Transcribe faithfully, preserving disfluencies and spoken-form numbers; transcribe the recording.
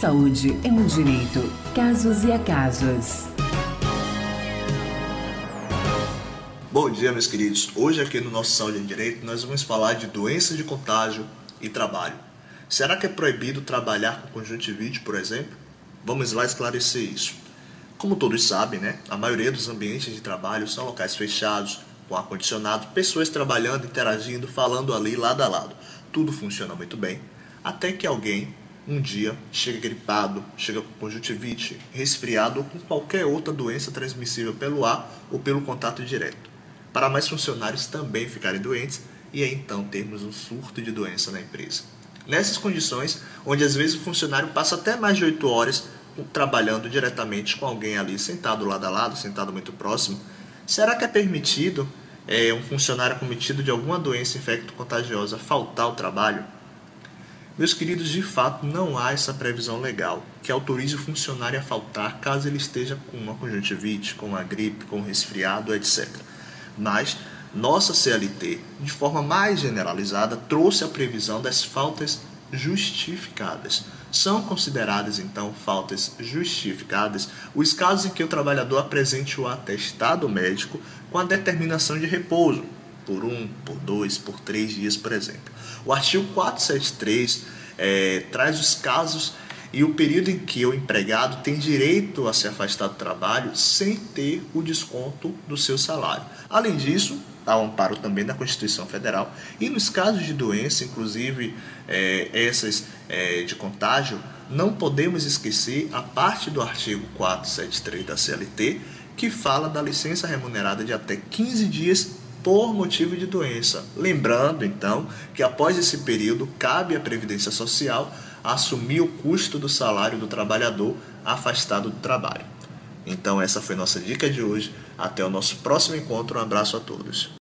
saúde é um direito. Casos e acasos. Bom dia, meus queridos. Hoje aqui no nosso Saúde em Direito nós vamos falar de doenças de contágio e trabalho. Será que é proibido trabalhar com conjuntivite, por exemplo? Vamos lá esclarecer isso. Como todos sabem, né, a maioria dos ambientes de trabalho são locais fechados, com ar-condicionado, pessoas trabalhando, interagindo, falando ali lado a lado. Tudo funciona muito bem, até que alguém um dia chega gripado, chega com conjuntivite, resfriado ou com qualquer outra doença transmissível pelo ar ou pelo contato direto. Para mais funcionários também ficarem doentes e aí então termos um surto de doença na empresa. Nessas condições, onde às vezes o funcionário passa até mais de oito horas trabalhando diretamente com alguém ali sentado lado a lado, sentado muito próximo, será que é permitido é, um funcionário cometido de alguma doença infecto-contagiosa faltar ao trabalho? Meus queridos, de fato não há essa previsão legal que autorize o funcionário a faltar caso ele esteja com uma conjuntivite, com uma gripe, com um resfriado, etcétera. Mas nossa C L T, de forma mais generalizada, trouxe a previsão das faltas justificadas. São consideradas, então, faltas justificadas os casos em que o trabalhador apresente o atestado médico com a determinação de repouso, por um, por dois, por três dias, por exemplo. O artigo quatrocentos e setenta e três é, traz os casos e o período em que o empregado tem direito a se afastar do trabalho sem ter o desconto do seu salário. Além disso, há um amparo também da Constituição Federal e nos casos de doença, inclusive é, essas é, de contágio, não podemos esquecer a parte do artigo quatrocentos e setenta e três da C L T que fala da licença remunerada de até quinze dias por motivo de doença. Lembrando, então, que após esse período, cabe à Previdência Social assumir o custo do salário do trabalhador afastado do trabalho. Então, essa foi nossa dica de hoje. Até o nosso próximo encontro. Um abraço a todos.